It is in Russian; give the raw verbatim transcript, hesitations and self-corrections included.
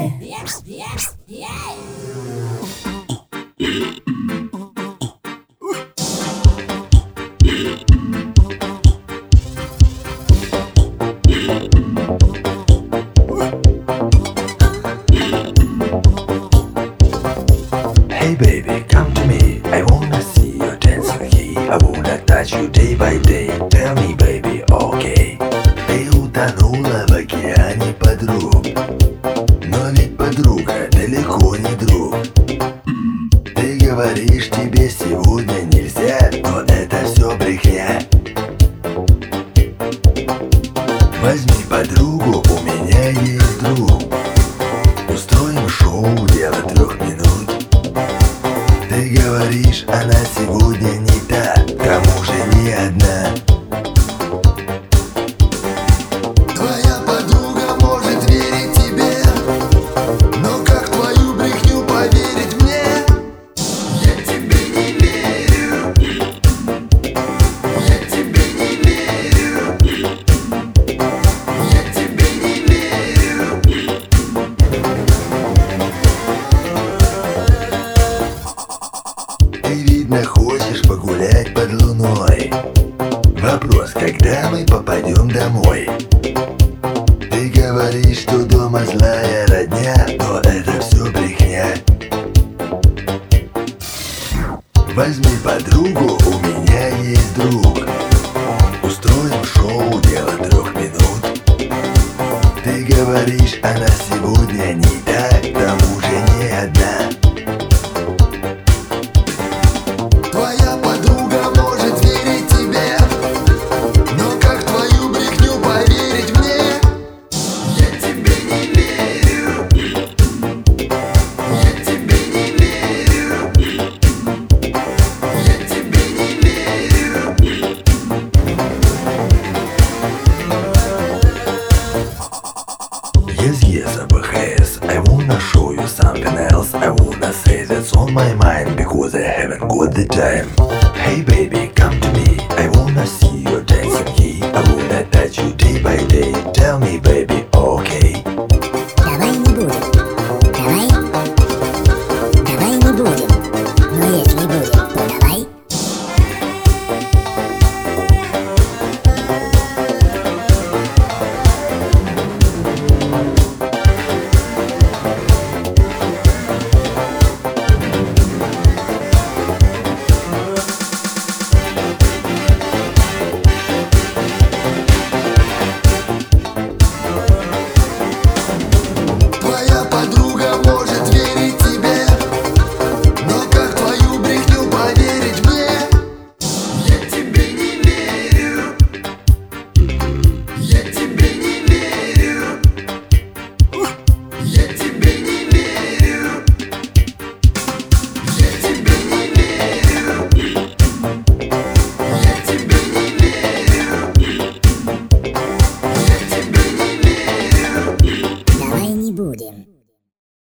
Hey baby, come to me. I wanna see you dancing here. I wanna touch you day by day. Tell me, baby, okay. Ты утонула в океане подруг, но ведь подруга далеко не друг. Ты говоришь, тебе сегодня нельзя, но это все брехня. Возьми подругу, у меня есть друг. Устроим шоу, дело трех минут. Ты говоришь, она сегодня не та, к тому же не одна. Твоя подруга может верить тебе, но как твою брехню поверить мне? Я тебе не верю. Я тебе не верю. Я тебе не верю. Ты, видно, хочешь погулять под луной. Вопрос, когда мы попадем домой? Ты говоришь, что дома злая родня, но это все брехня. Возьми подругу, у меня есть друг. Устроим шоу, дело трех минут. Ты говоришь, она сегодня не та, к тому же не одна. Твоя подруга может верить тебе, но как твою брехню поверить мне? Я тебе не верю. Я тебе не верю. Я тебе не верю. Yes, yes, A B H S. I wanna show you something else. I wanna say that's on my mind because I haven't got the time. Hey baby, come to me. I wanna see you dancing here. I wanna touch you day by day. Tell me, baby, okay. Давай не будем. Давай. Давай не будем. Но если будем, то давай. Твоя подруга может верить тебе, но как твою брехню поверить мне? Я тебе не верю. Я тебе не верю. Я